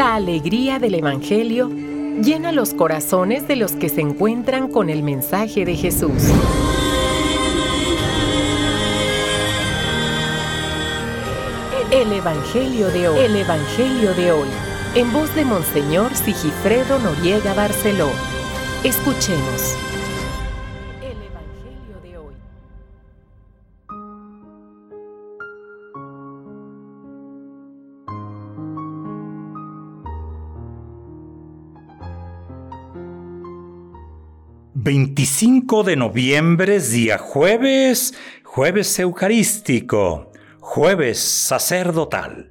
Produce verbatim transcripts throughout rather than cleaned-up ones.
La alegría del Evangelio llena los corazones de los que se encuentran con el mensaje de Jesús. El Evangelio de hoy. El Evangelio de hoy. En voz de Monseñor Sigifredo Noriega Barceló. Escuchemos. El Evangelio de hoy. veinticinco de noviembre, día jueves, jueves eucarístico, jueves sacerdotal.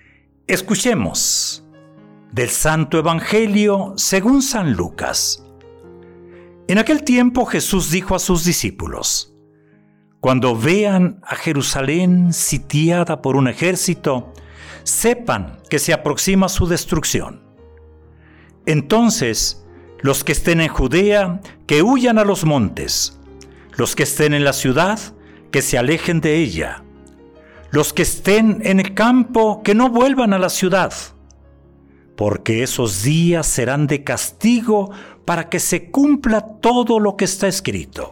Escuchemos del Santo Evangelio según San Lucas. En aquel tiempo Jesús dijo a sus discípulos: cuando vean a Jerusalén sitiada por un ejército, sepan que se aproxima su destrucción. Entonces, los que estén en Judea, que huyan a los montes. Los que estén en la ciudad, que se alejen de ella. Los que estén en el campo, que no vuelvan a la ciudad. Porque esos días serán de castigo para que se cumpla todo lo que está escrito.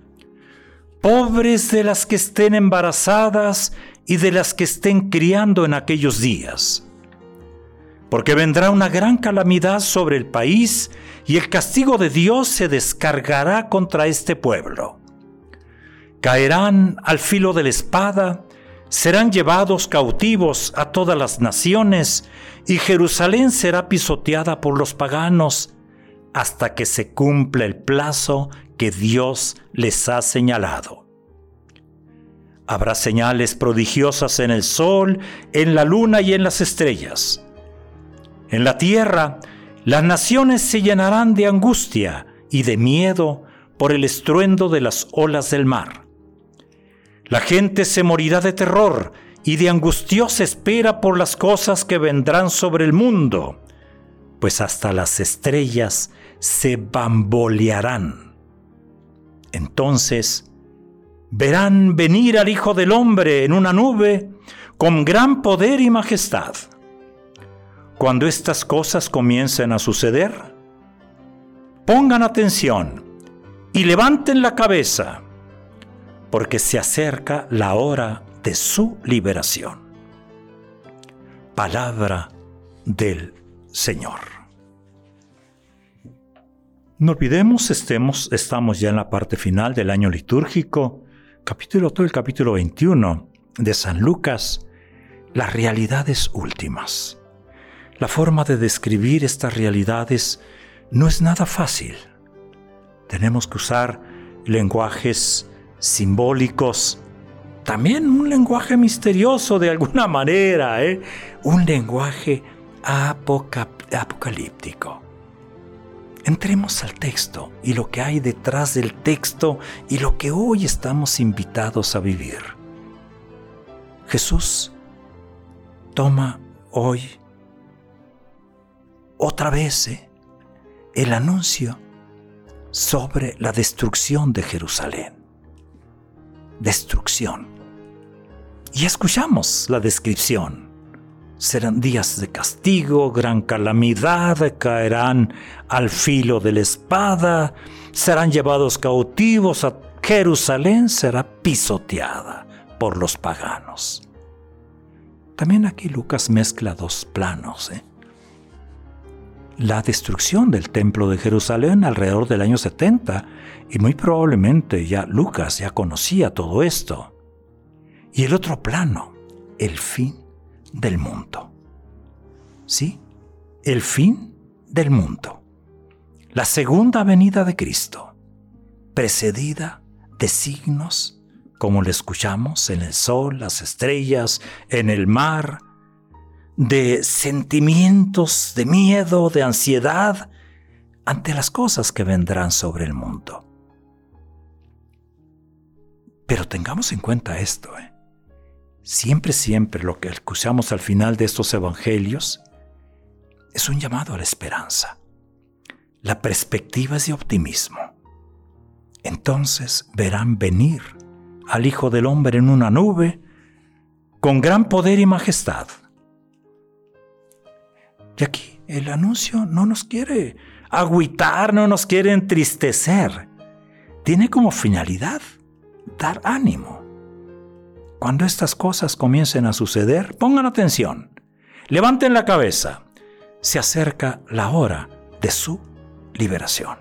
Pobres de las que estén embarazadas y de las que estén criando en aquellos días. Porque vendrá una gran calamidad sobre el país y el castigo de Dios se descargará contra este pueblo. Caerán al filo de la espada, serán llevados cautivos a todas las naciones y Jerusalén será pisoteada por los paganos hasta que se cumpla el plazo que Dios les ha señalado. Habrá señales prodigiosas en el sol, en la luna y en las estrellas. En la tierra, las naciones se llenarán de angustia y de miedo por el estruendo de las olas del mar. La gente se morirá de terror y de angustiosa espera por las cosas que vendrán sobre el mundo, pues hasta las estrellas se bambolearán. Entonces, verán venir al Hijo del Hombre en una nube con gran poder y majestad. Cuando estas cosas comiencen a suceder, pongan atención y levanten la cabeza, porque se acerca la hora de su liberación. Palabra del Señor. No olvidemos, estemos, estamos ya en la parte final del año litúrgico, capítulo todo el capítulo veintiuno de San Lucas, las realidades últimas. La forma de describir estas realidades no es nada fácil. Tenemos que usar lenguajes simbólicos, también un lenguaje misterioso de alguna manera, ¿eh? un lenguaje apoca- apocalíptico. Entremos al texto y lo que hay detrás del texto y lo que hoy estamos invitados a vivir. Jesús toma hoy otra vez ¿eh? el anuncio sobre la destrucción de Jerusalén. Destrucción. Y escuchamos la descripción. Serán días de castigo, gran calamidad, caerán al filo de la espada, serán llevados cautivos a Jerusalén, será pisoteada por los paganos. También aquí Lucas mezcla dos planos, ¿eh? La destrucción del templo de Jerusalén alrededor del año setenta, y muy probablemente ya Lucas ya conocía todo esto. Y el otro plano, el fin del mundo. ¿Sí? El fin del mundo. La segunda venida de Cristo, precedida de signos, como le escuchamos en el sol, las estrellas, en el mar, de sentimientos de miedo, de ansiedad ante las cosas que vendrán sobre el mundo. Pero tengamos en cuenta esto, ¿eh? Siempre, siempre lo que escuchamos al final de estos evangelios es un llamado a la esperanza. La perspectiva es de optimismo. Entonces verán venir al Hijo del Hombre en una nube con gran poder y majestad. Y aquí el anuncio no nos quiere agüitar, no nos quiere entristecer. Tiene como finalidad dar ánimo. Cuando estas cosas comiencen a suceder, pongan atención, levanten la cabeza. Se acerca la hora de su liberación.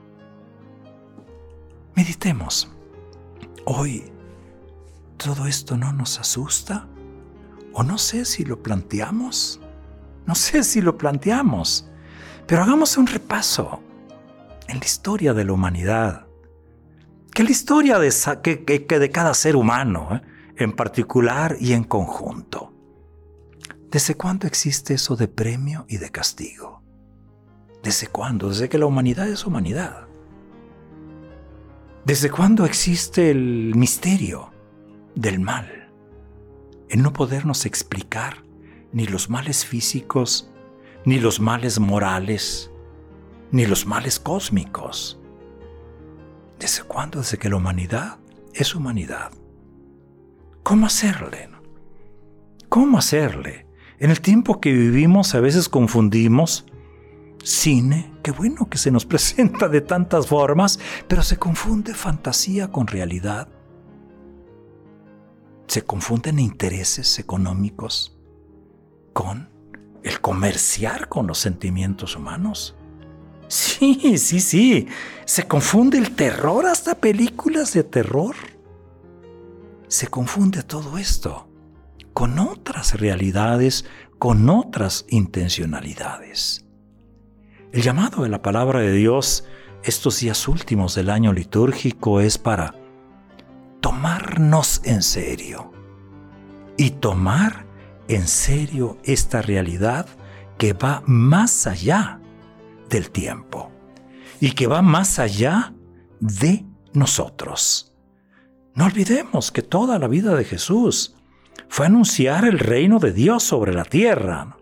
Meditemos. Hoy, ¿todo esto no nos asusta? O no sé si lo planteamos. No sé si lo planteamos. Pero hagamos un repaso en la historia de la humanidad. Que la historia de, que, que, que de cada ser humano, ¿eh? en particular y en conjunto. ¿Desde cuándo existe eso de premio y de castigo? ¿Desde cuándo? Desde que la humanidad es humanidad. ¿Desde cuándo existe el misterio del mal? El no podernos explicar ni los males físicos, ni los males morales, ni los males cósmicos. ¿Desde cuándo? Desde que la humanidad es humanidad. ¿Cómo hacerle? ¿Cómo hacerle? En el tiempo que vivimos a veces confundimos cine, qué bueno que se nos presenta de tantas formas, pero se confunde fantasía con realidad. Se confunden intereses económicos con el comerciar con los sentimientos humanos. Sí, sí, sí. Se confunde el terror, hasta películas de terror. Se confunde todo esto con otras realidades, con otras intencionalidades. El llamado de la palabra de Dios estos días últimos del año litúrgico es para tomarnos en serio y tomar en serio esta realidad que va más allá del tiempo y que va más allá de nosotros. No olvidemos que toda la vida de Jesús fue anunciar el reino de Dios sobre la tierra.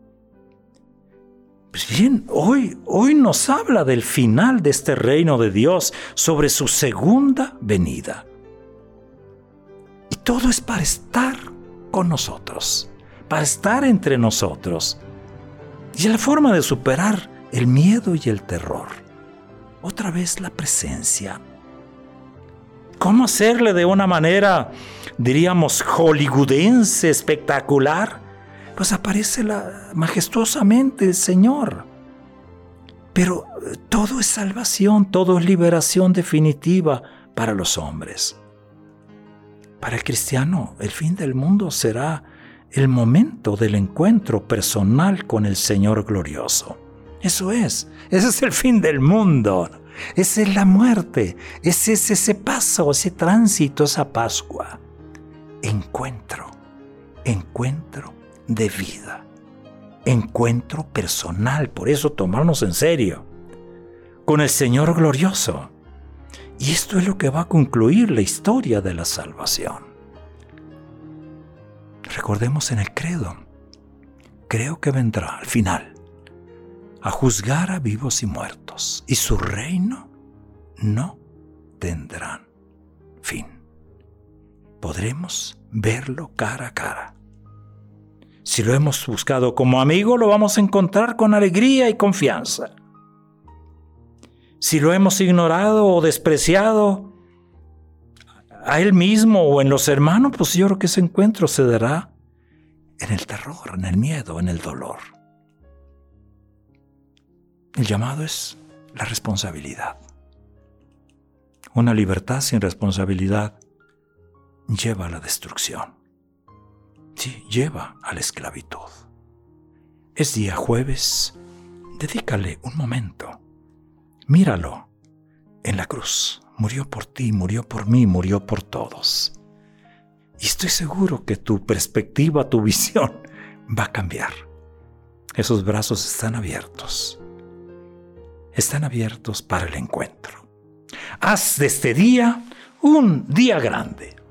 Pues bien, hoy, hoy nos habla del final de este reino de Dios, sobre su segunda venida. Y todo es para estar con nosotros, para estar entre nosotros. Y la forma de superar el miedo y el terror, otra vez la presencia. ¿Cómo hacerle de una manera, diríamos, hollywoodense, espectacular? Pues aparece la, majestuosamente el Señor. Pero todo es salvación, todo es liberación definitiva para los hombres. Para el cristiano, el fin del mundo será el momento del encuentro personal con el Señor glorioso. Eso es, ese es el fin del mundo. Esa es la muerte, ese es ese paso, ese tránsito, esa Pascua. Encuentro, encuentro de vida, encuentro personal, por eso tomarnos en serio, con el Señor glorioso. Y esto es lo que va a concluir la historia de la salvación. Recordemos en el credo, creo que vendrá al final a juzgar a vivos y muertos, y su reino no tendrá fin. Podremos verlo cara a cara. Si lo hemos buscado como amigo, lo vamos a encontrar con alegría y confianza. Si lo hemos ignorado o despreciado a él mismo o en los hermanos, pues yo creo que ese encuentro se dará en el terror, en el miedo, en el dolor. El llamado es la responsabilidad. Una libertad sin responsabilidad lleva a la destrucción. Sí, lleva a la esclavitud. Es día jueves. Dedícale un momento. Míralo en la cruz. Murió por ti, murió por mí, murió por todos. Y estoy seguro que tu perspectiva, tu visión va a cambiar. Esos brazos están abiertos. Están abiertos para el encuentro. Haz de este día un día grande.